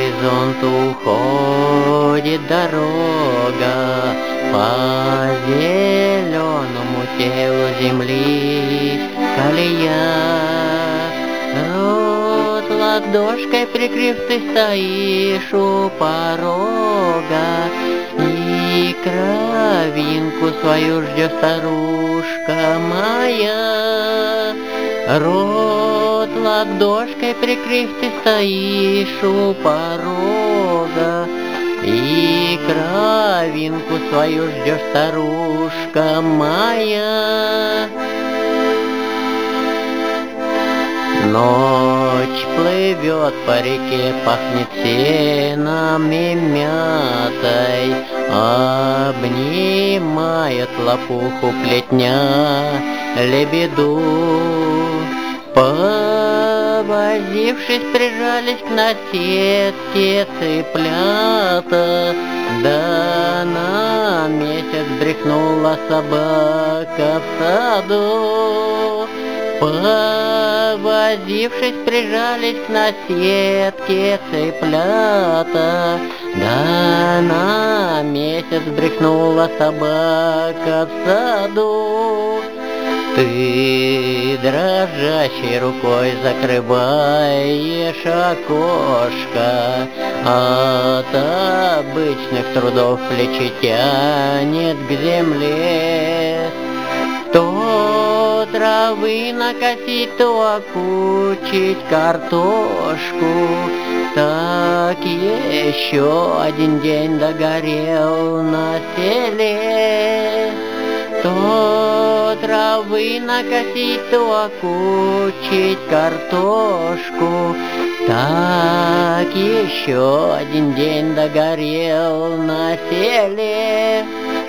горизонту уходит дорога по зеленому телу земли, колея. Рот ладошкой прикрыв, ты стоишь у порога, и кровинку свою ждет старушка моя. Рот ладошкой прикрыв, ты стоишь у порога, и кровинку свою ждешь, старушка моя. Ночь плывет по реке, пахнет сеном и мятой, обнимает лопуху плетня лебеду. Повозившись, прижались к наседке цыплята, да на месяц брехнула собака в саду. Повозившись, прижались к наседке цыплята, да на месяц брехнула собака в саду. Ты дрожащей рукой закрываешь окошко, от обычных трудов плечи тянет к земле. То травы накосить, то окучить картошку, так еще один день догорел на селе. То травы накосить, то окучить картошку, так еще один день догорел на селе.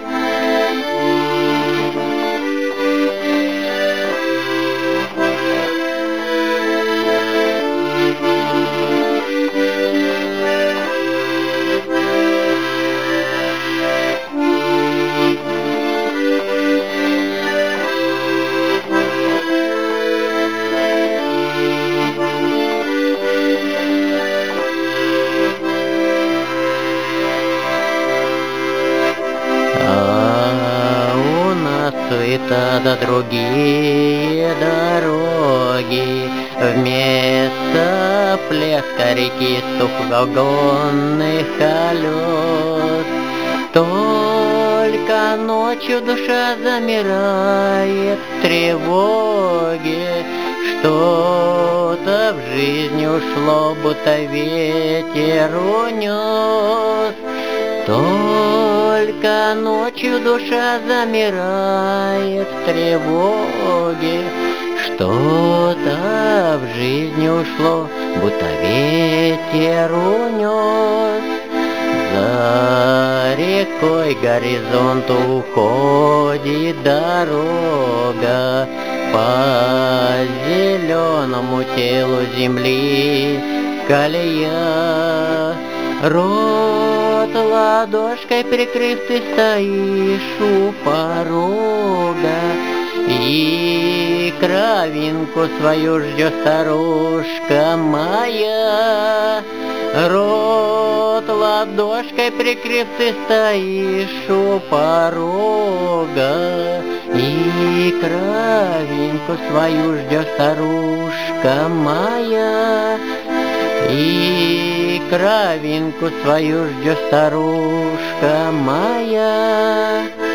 Суета да другие дороги, вместо плеска реки стук вагонных колес. Только ночью душа замирает в тревоге, что-то в жизнь ушло, будто ветер унес. Только ночью душа замирает в тревоге, что-то в жизни ушло, будто ветер унес. За рекой горизонту уходит дорога по зеленому телу земли, колея. Рот ладошкой прикрыв, ты стоишь у порога, и кровинку свою ждет старушка моя. Рот ладошкой прикрыв, ты стоишь у порога, и кровинку свою ждет старушка моя. И кровинку свою ждет старушка моя.